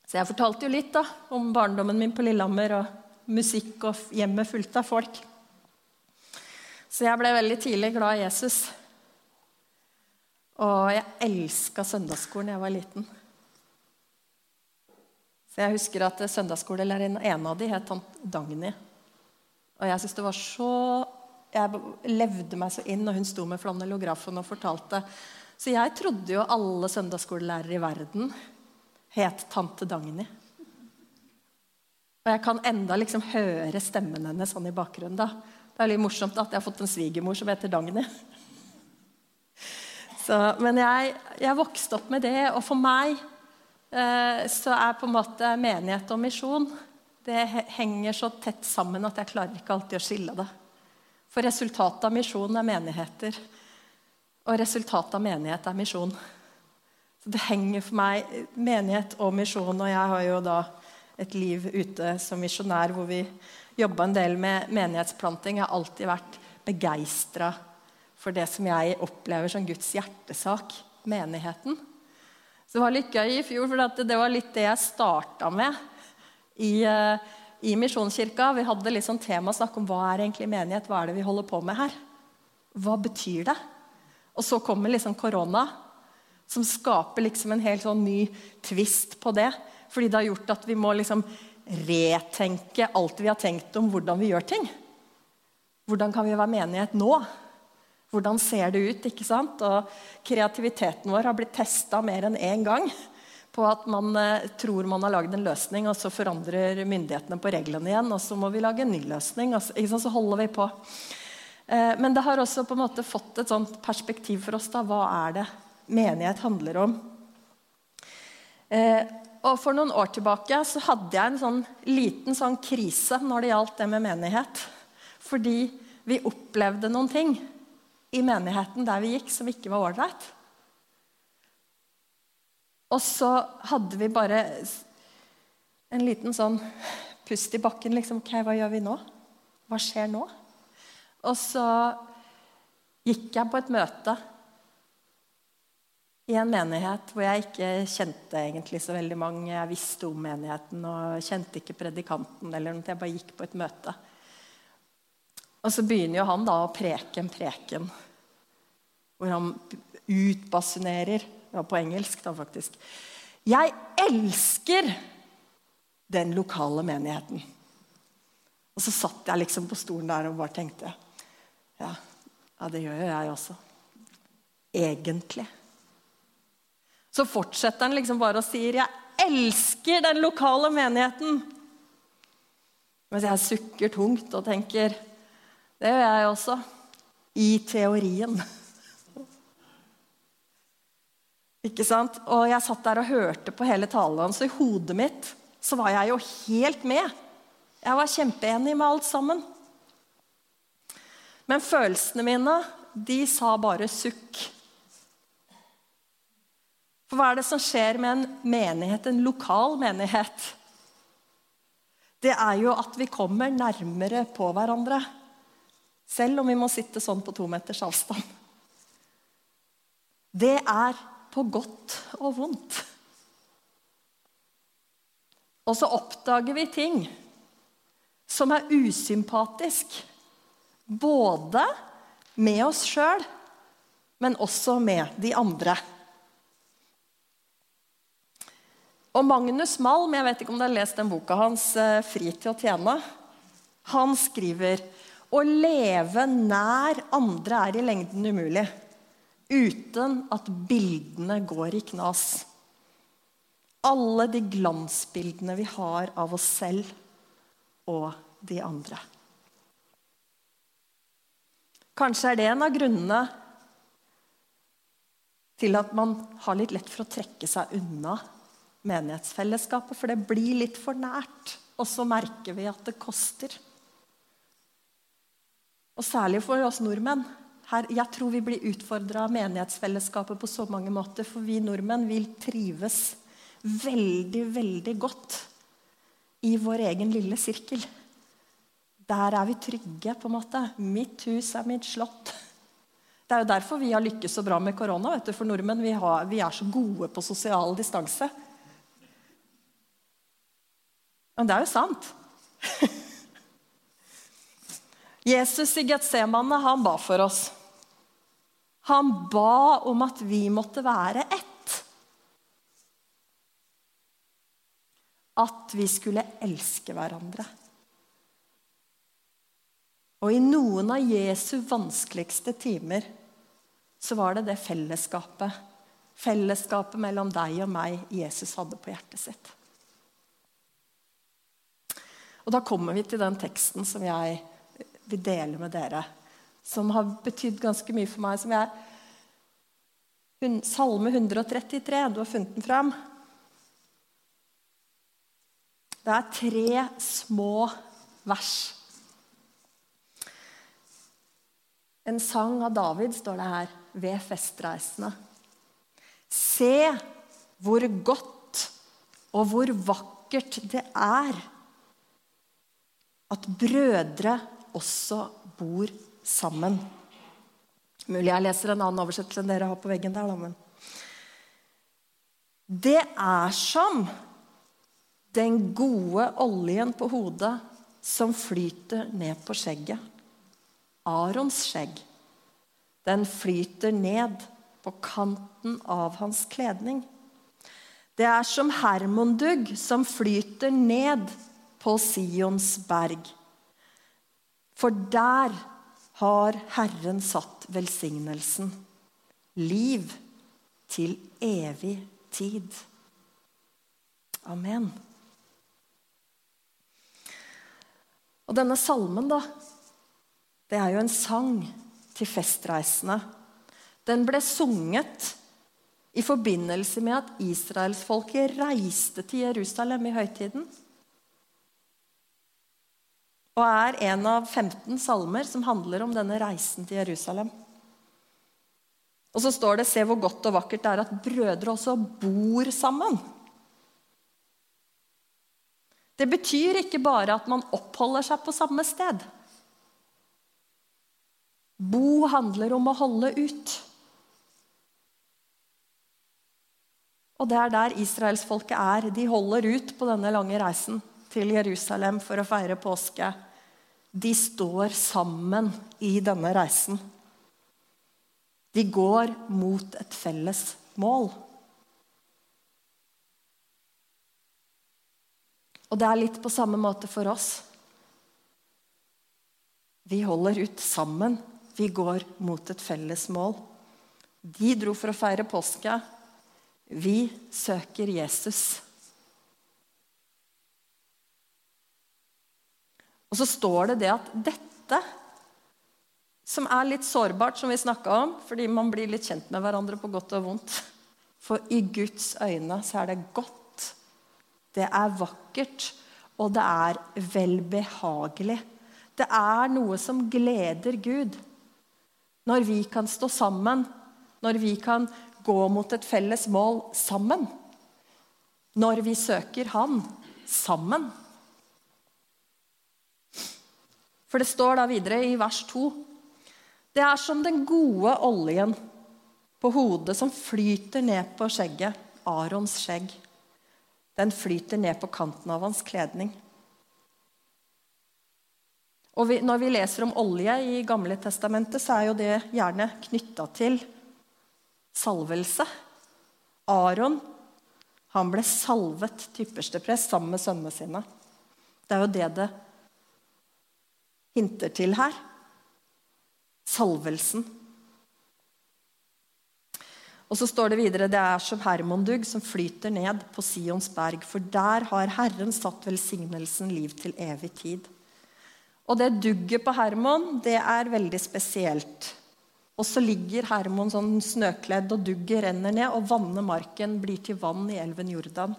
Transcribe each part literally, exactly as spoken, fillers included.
Så jeg fortalte jo litt da, om barndommen min på Lillehammer, og musikk og hjemme fullt av folk. Så jeg ble veldig tidlig glad i Jesus. Og jeg elsket søndagsskolen da jeg var liten. Så jeg husker at søndagsskolelæreren, en av de het Tante Dagny. Og jeg synes det var så... Jeg levde meg så inn når hun sto med flanellografen og fortalte. Så jeg trodde jo alle søndagsskolelærere i verden het Tante Dagny. Og jeg kan enda liksom høre stemmen henne sånn i bakgrunnen da. Det er litt morsomt at jeg har fått en svigermor som heter Dagny. Så, men jeg, jeg vokste opp med det, og for meg eh, så er på en måte menighet og misjon, det henger så tett sammen at jeg klarer ikke alltid å skille det. For resultatet av misjon er menigheter, og resultatet av menighet er misjon. Så det henger for meg menighet og misjon, og jeg har jo da et liv ute som misjonær hvor vi jobber en del med menighetsplanting. Jeg har alltid vært begeistret for det som jeg opplever som Guds hjertesak, menigheten. Så det var litt gøy i fjor, for det var litt det jeg startet med i, i Misjonskirka. Vi hadde litt sånn tema å snakke om hva er egentlig menighet, hva er det vi holder på med her? Hva betyr det? Og så kommer liksom korona, som skaper liksom en helt sånn ny twist på det, fordi det har gjort at vi må liksom retenke alt vi har tenkt om hvordan vi gjør ting. Hvordan kan vi være menighet nå? Hvordan ser det ut, ikke sant? Og kreativiteten vår har blitt testet mer enn en gang på at man eh, tror man har laget en løsning, og så forandrer myndighetene på reglene igjen, og så må vi lage en ny løsning, og så, ikke sant? Så holder vi på. Eh, men det har også på en måte fått et sånt perspektiv for oss da. Hva er det menighet handler om? Eh, og for noen år tilbake så hadde jeg en sånn liten sånn krise når det gjaldt det med menighet. Fordi vi opplevde noen ting i menigheten der vi gikk som ikke var ålreit. Og så hadde vi bare en liten sånn pust i bakken, liksom, ok, hva gjør vi nå? Hva skjer nå? Og så gikk jeg på et møte i en menighet hvor jeg ikke kjente egentlig så veldig mange. Jeg visste om menigheten og kjente ikke predikanten eller noe. Jeg bare gikk på et møte. Og så begynner jo han da å preke en preken, hvor han utbasunerer, ja, på engelsk da faktisk. Jeg elsker den lokale menigheten. Og så satt jeg liksom på stolen der og bare tenkte, ja, ja det gjør jo jeg også. Egentlig. Så fortsetter han liksom bare og sier, jeg elsker den lokale menigheten. Mens jeg sukker tungt og tenker, det gjør jeg også, i teorien. Ikke sant? Og jeg satt der og hørte på hele talen, så i hodet mitt så var jeg jo helt med. Jeg var kjempeenig med alt sammen. Men følelsene mine, de sa bare sukk. For hva er det som skjer med en menighet, en lokal menighet? Det er jo at vi kommer nærmere på hverandre. Selv om vi må sitte sånn på to meters avstand. Det er på godt og vondt. Og så oppdager vi ting som er usympatisk. Både med oss selv, men også med de andre. Og Magnus Malm, jeg vet ikke om du har lest den boka hans, Fri til å tjene. Han skriver, å leve nær andre er i lengden umulig, uten at bildene går i knas. Alle de glansbildene vi har av oss selv og de andre. Kanskje er det en av grunnene til at man har litt lett for å trekke seg unna menighetsfellesskapet, for det blir litt for nært, og så merker vi at det koster. Og særlig for oss nordmenn. Her, jeg tror vi blir utfordret av menighetsfellesskapet på så mange måter, for vi nordmenn vil trives veldig, veldig godt i vår egen lille sirkel. Der er vi trygge, på en måte. Mitt hus er mitt slott. Det er jo derfor vi har lykkes så bra med korona, vet du, for nordmenn. Vi, har, vi er så gode på sosial distanse. Men det er jo sant. Jesus i Getsemane, han ba for oss. Han ba om at vi måtte være ett. At vi skulle elske hverandre. Og i noen av Jesu vanskeligste timer, så var det det fellesskapet. Fellesskapet mellom deg og meg Jesus hadde på hjertet sitt. Og da kommer vi til den teksten som jeg vil dele med dere, som har betydd ganske mye for meg, som er Salme one thirty-three, du har funnet den frem. Det er tre små vers. En sang av David står det her, ved festreisene. Se hvor godt og hvor vakkert det er at brødre også bor sammen. Mulig jeg leser en annen oversettelse enn dere har på veggen der, da, men det er som den gode oljen på hodet som flyter ned på skjegget. Arons skjegg. Den flyter ned på kanten av hans kledning. Det er som Hermondugg som flyter ned på Sions berg. For der har Herren satt velsignelsen, liv til evig tid. Amen. Og denne salmen da, det er jo en sang til festreisene. Den ble sunget i forbindelse med at Israelsfolket reiste til Jerusalem i høytiden. Og er en av femten salmer som handler om denne reisen til Jerusalem. Og så står det, se hvor godt og vakkert det er at brødre også bor sammen. Det betyr ikke bare at man oppholder seg på samme sted. Bo handler om å holde ut. Og det er der Israelsfolket er. De holder ut på denne lange reisen til Jerusalem for å feire påske. De står sammen i denne reisen. De går mot et felles mål. Og det er litt på samme måte for oss. Vi holder ut sammen. Vi går mot et felles mål. De dro for å feire påske. Vi søker Jesus. Og så står det det at dette, som er litt sårbart, som vi snakket om, fordi man blir litt kjent med hverandre på godt og vondt, for i Guds øyne så er det godt, det er vakkert, og det er velbehagelig. Det er noe som gleder Gud. Når vi kan stå sammen, når vi kan gå mot et felles mål sammen, når vi søker Han sammen. For det står da videre i vers to. Det er som den gode oljen på hodet som flyter ned på skjegget, Arons skjegg. Den flyter ned på kanten av hans kledning. Og vi, når vi leser om olje i Gamle Testamentet, så er jo det gjerne knyttet til salvelse. Aron, han ble salvet til yppersteprest sammen med sønnene sine. Det er jo det det hinter til her. Salvelsen. Og så står det videre, det er som Hermondugg som flyter ned på Sions berg, for der har Herren satt velsignelsen liv til evig tid. Og det dugget på Hermon, det er veldig spesielt. Og så ligger Hermon sånn snøkledd, og dugget renner ned, og vanner marken blir til vann i elven Jordan.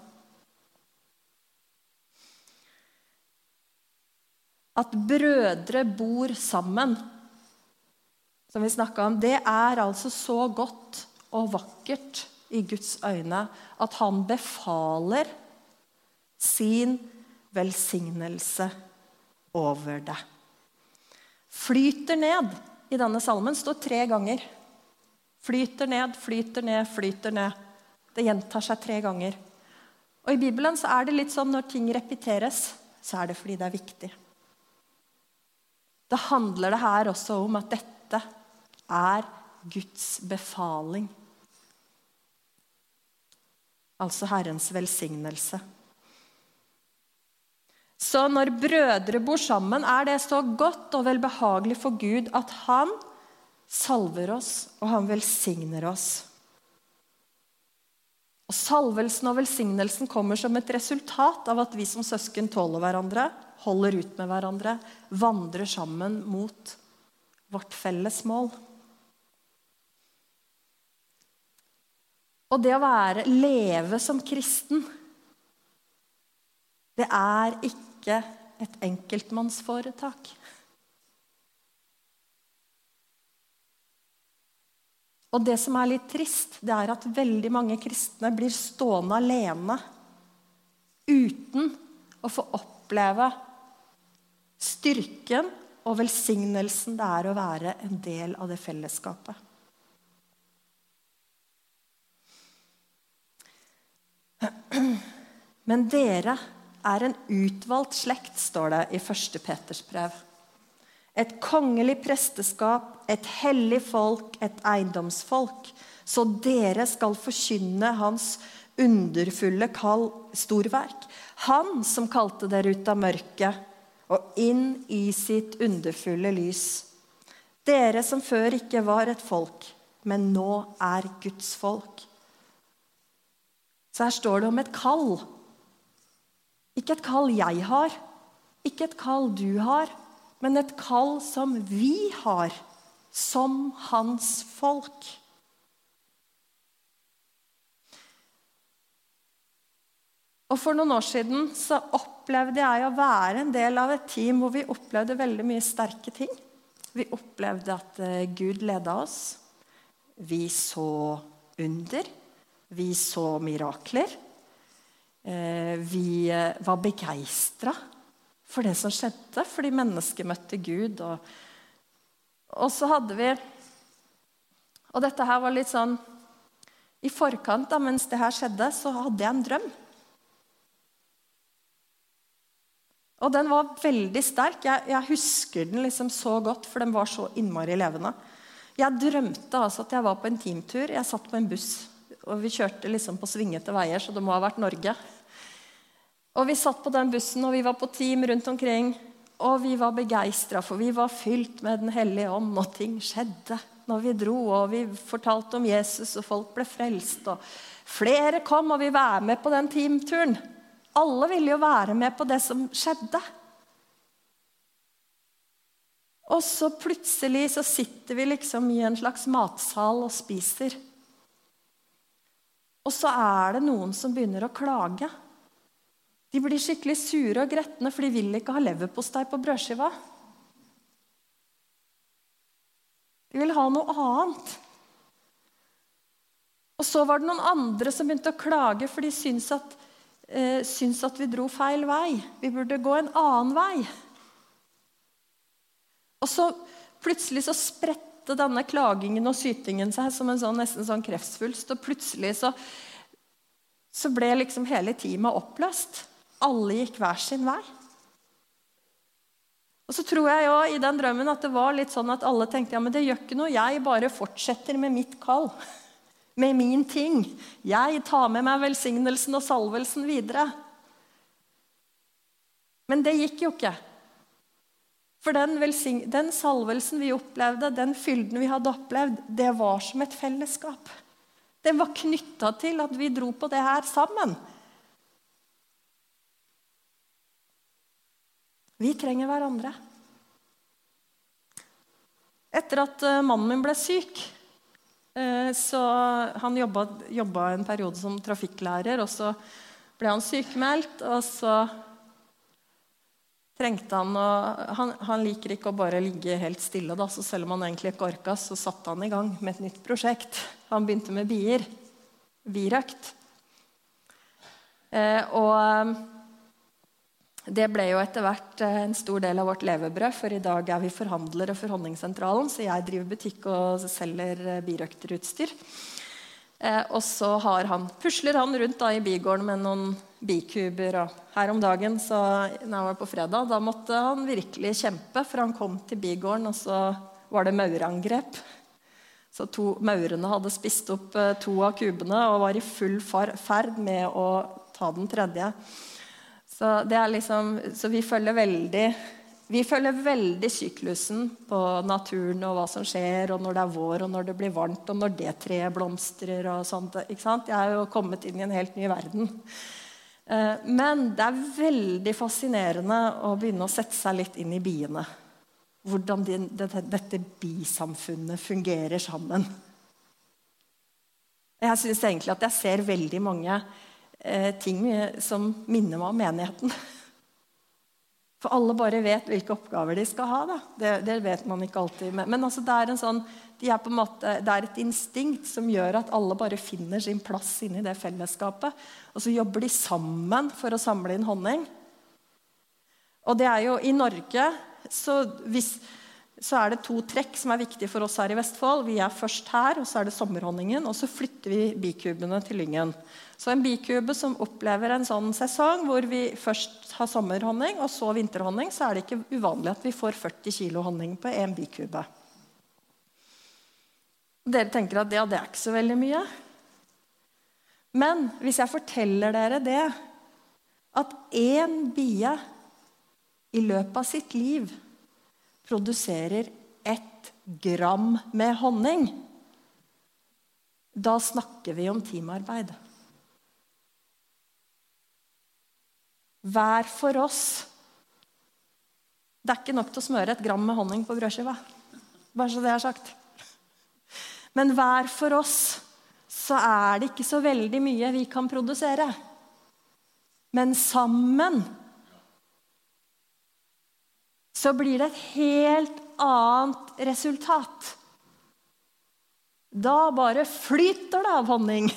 At brødre bor sammen, som vi snakket om, det er altså så godt og vakkert i Guds øyne, at han befaler sin velsignelse over det. Flyter ned i denne salmen står tre ganger. Flyter ned, flyter ned, flyter ned. Det gjentar seg tre ganger. Og Og i Bibelen så er det litt sånn når ting repeteres, så er det fordi det er viktig. Da handler det her også om at dette er Guds befaling. Altså Herrens velsignelse. Så når brødre bor sammen, er det så godt og velbehagelig for Gud at han salver oss og han velsigner oss. Og salvelsen og velsignelsen kommer som et resultat av at vi som søsken tåler hverandre, holder ut med hverandre, vandrer sammen mot vårt felles mål. Og det å være, leve som kristen, det er ikke et enkeltmannsforetak. Og det som er litt trist, det er at veldig mange kristne blir stående alene, uten å få oppleve styrken og velsignelsen det er å være en del av det fellesskapet. Men dere er en utvalgt slekt, står det i første Peters brev. Et kongelig presteskap, et hellig folk, et eiendomsfolk, så dere skal forkynne hans underfulle kall, storverk. Han som kalte dere ut av mørket og inn i sitt underfulle lys. Dere som før ikke var et folk, men nå er Guds folk. Så her står det om et kall. Ikke et kall jeg har, ikke et kall du har, men et kall som vi har, som hans folk. Og for noen år siden så opplevde jeg å være en del av et team hvor vi opplevde veldig mye sterke ting. Vi opplevde at Gud ledet oss. Vi så under. Vi så mirakler. Vi var begeistret for det som skjedde, fordi mennesker møtte Gud. Og, og så hadde vi, og dette her var litt sånn, i forkant da, mens det her skjedde, så hadde jeg en drøm. Og den var veldig sterk. Jeg, jeg husker den liksom så godt, for den var så innmari levende. Jeg drømte altså at jeg var på en teamtur. Jeg satt på en buss, og vi kjørte liksom på svingete veier, så det må ha vært Norge. Og vi satt på den bussen, og vi var på team rundt omkring, og vi var begeistret, for vi var fylt med den hellige ånd, og ting skjedde når vi dro, og vi fortalte om Jesus, og folk ble frelst, og flere kom, og vi var med på den teamturen. Alle ville jo være med på det som skjedde. Og så plutselig så sitter vi liksom i en slags matsal og spiser. Og så er det noen som begynner å klage. De blir skikkelig sure og gretne, for de vil ikke ha leverpostei på brødskiva. De vil ha noe annet. Og så var det noen andre som begynte å klage, for de syntes at, eh, syntes at vi dro feil vei. Vi burde gå en annen vei. Og så plutselig så spredte denne klagingen og sytingen seg som en sånn, nesten sånn kreftsvulst, og plutselig så, så ble liksom hele teamet oppløst. Alle gikk hver sin vei. Og så tror jeg jo i den drømmen at det var litt sånn at alle tenkte, ja, men det gjør ikke noe, jeg bare fortsetter med mitt kall, med min ting. Jeg tar med meg velsignelsen og salvelsen videre. Men det gikk jo ikke. For den, velsign- den salvelsen vi opplevde, den fylden vi hadde opplevd, det var som et fellesskap. Det var knyttet til at vi dro på det her sammen. Vi trenger hverandre. Etter at mannen min ble syk, så han jobbet, jobbet en periode som trafikklærer, og så ble han sykemeldt, og så trengte han, og han, han liker ikke å bare ligge helt stille, da, så selv om han egentlig ikke orket, så satte han i gang med et nytt prosjekt. Han begynte med bier, birøkt. Og det ble jo etter hvert en stor del av vårt levebrød, for i dag er vi forhandlere for Honningsentralen, så jeg driver butikk og selger birøkterutstyr. Eh, og så har han, pusler han rundt da i bigården med noen bikuber. Og her om dagen, så, når jeg var på fredag, da måtte han virkelig kjempe, for han kom til bigården, og så var det maurangrep. Så to maurene hadde spist opp eh, to av kubene, og var i full ferd med å ta den tredje. Så, det er liksom, så vi følger veldig... Vi følger veldig syklusen på naturen og hva som skjer, og når det er vår, og når det blir varmt, og når det treet blomstrer og sånt. Ikke sant? Jeg har jo kommet inn i en helt ny verden. Men det er veldig fascinerende å begynne å sette seg litt inn i biene. Hvordan de, dette bisamfunnet fungerer sammen. Jeg synes egentlig at jeg ser veldig mange ting som minner meg om menigheten. For alle bare vet hvilke oppgaver de skal ha. Da. Det, det vet man ikke alltid. Men altså, det, er en sånn, de er på en måte, det er et instinkt som gjør at alle bare finner sin plass inne i det fellesskapet. Og så jobber de sammen for å samle inn honning. Og det er jo i Norge, så, hvis, så er det to trekk som er viktige for oss her i Vestfold. Vi er først her, og så er det sommerhonningen, og så flytter vi bikubene til Lyngen. Så en bikube som opplever en sånn sesong hvor vi først har sommerhonning og så vinterhonning, så er det ikke uvanlig at vi får førti kilo honning på en bikube. Dere tenker at ja, det er ikke så veldig mye. Men hvis jeg forteller dere det, at en bie i løpet av sitt liv produserer ett gram med honning, da snakker vi om teamarbeid. Hver for oss. Det er ikke nok til å smøre et gram med honning på brødskiva. Bare så det er sagt. Men hver for oss så er det ikke så veldig mye vi kan produsere. Men sammen så blir det et helt annet resultat. Da bare flyter det av honning.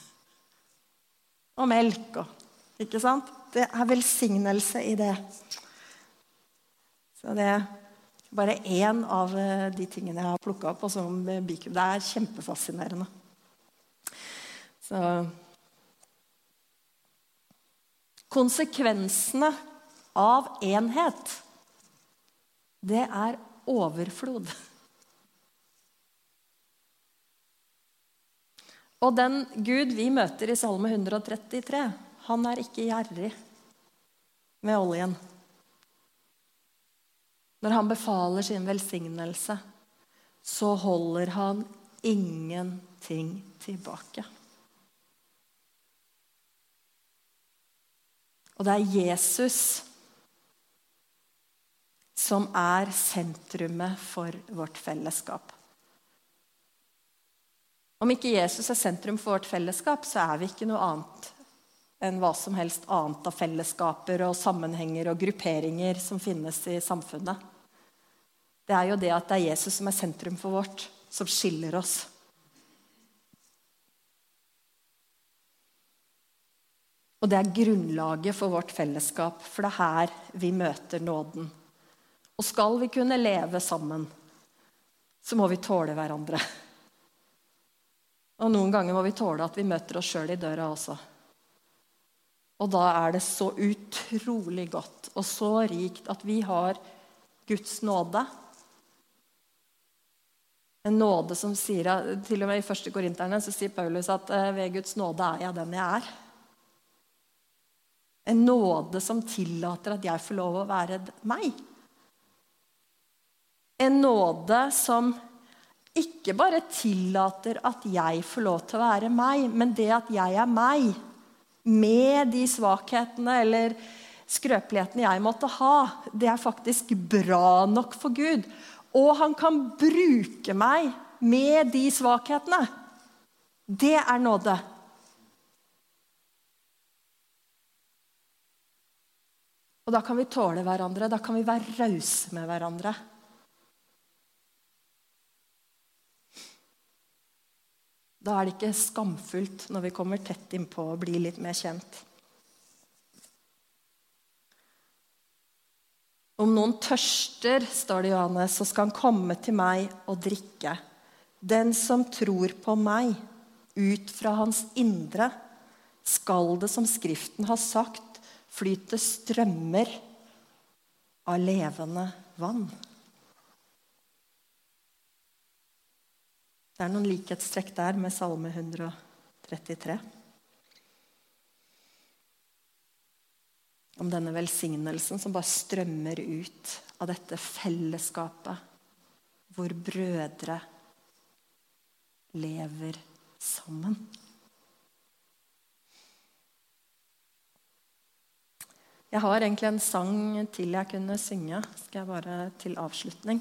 Og melk, og, ikke sant? Det er velsignelse i det. Så det er bare en av de tingene jeg har plukket opp som bikub. Det er kjempefascinerende. Så konsekvensene av enhet, det er overflod. Og den Gud vi møter i Salme hundre og trettitre, han er ikke gjerrig med oljen. Når han befaler sin velsignelse, så holder han ingenting tilbake. Og det er Jesus som er sentrumet for vårt fellesskap. Om ikke Jesus er sentrum for vårt fellesskap, så er vi ikke noe annet enn hva som helst annet av fellesskaper og sammenhenger og grupperinger som finnes i samfunnet. Det er jo det at det er Jesus som er sentrum for vårt, som skiller oss. Og det er grunnlaget for vårt fellesskap, for det er her vi møter nåden. Og skal vi kunne leve sammen, så må vi tåle hverandre. Og noen ganger må vi tåle at vi møter oss selv i døra også. Og da er det så utrolig godt og så rikt at vi har Guds nåde. En nåde som sier, til og med i første Korinterne, så sier Paulus at ved Guds nåde er jeg den jeg er. En nåde som tillater at jeg får lov å være meg. En nåde som ikke bare tillater at jeg får lov til å være meg, men det at jeg er meg, med de svakhetene eller skrøpelighetene jeg måtte ha, det er faktisk bra nok for Gud. Og han kan bruke meg med de svakhetene. Det er nåde. Og da kan vi tåle hverandre, da kan vi være rause med hverandre. Da er det ikke skamfullt når vi kommer tett innpå og blir litt mer kjent. Om noen tørster, står det i Johannes, så skal han komme til meg og drikke. Den som tror på meg, Ut fra hans indre skal det, som Skriften har sagt, flyte strømmer av levende vann. Det er noen likhetstrekk der med Salme one thirty-three. Om denne velsignelsen som bare strømmer ut av dette fellesskapet, hvor brødre lever sammen. Jeg har egentlig en sang til jeg kunne synge. Skal jeg bare til avslutning.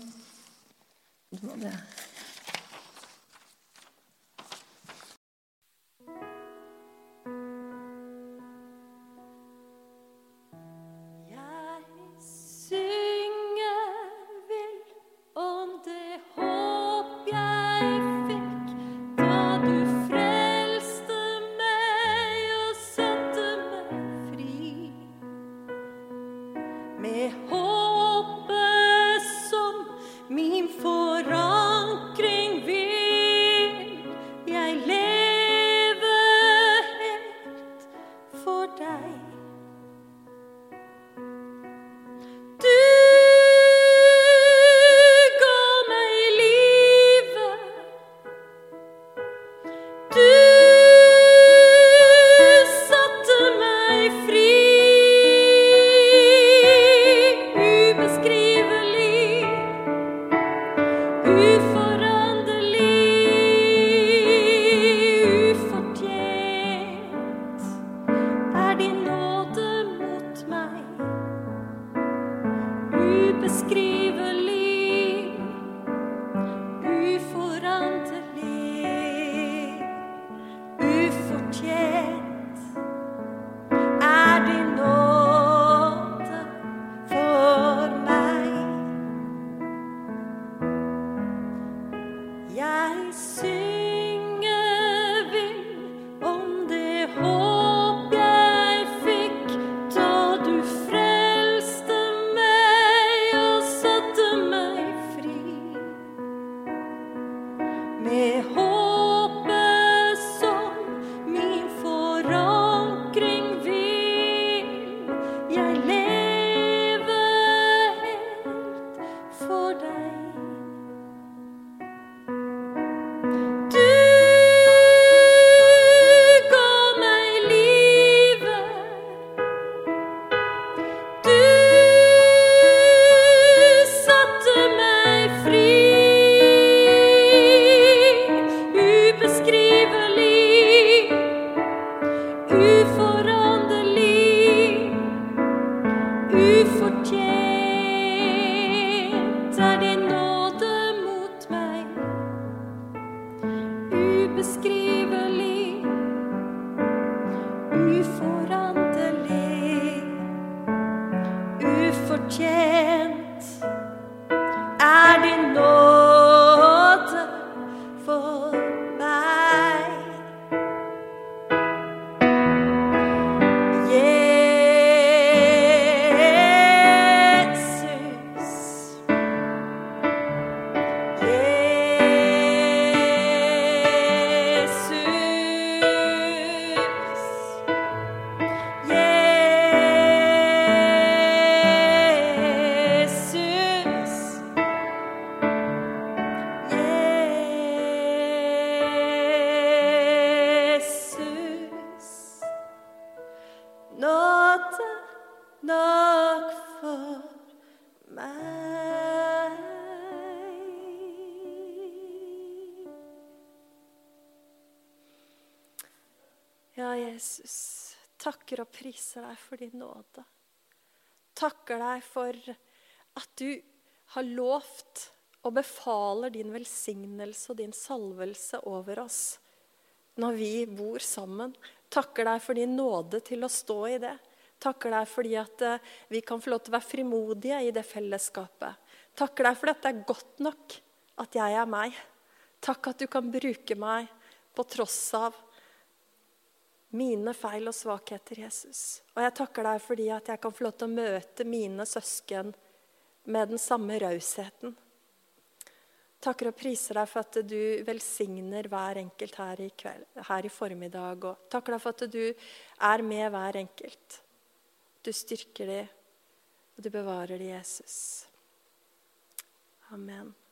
Jesus, takker og priser deg for din nåde. Takker deg for at du har lovt og befaler din velsignelse og din salvelse over oss når vi bor sammen. Takker deg for din nåde til å stå i det. Takker deg fordi at vi kan få lov til å være frimodige i det fellesskapet. Takker deg for at det er godt nok at jeg er meg. Takk at du kan bruke meg på tross av mine feil og svakheter, Jesus. Og jeg takker deg fordi at jeg kan få lov til å møte mine søsken med den samme rausheten. takker og priser deg for at du velsigner hver enkelt her i, kveld, her i formiddag. Og takker deg for at du er med hver enkelt. Du styrker dem, og du bevarer dem, Jesus. Amen.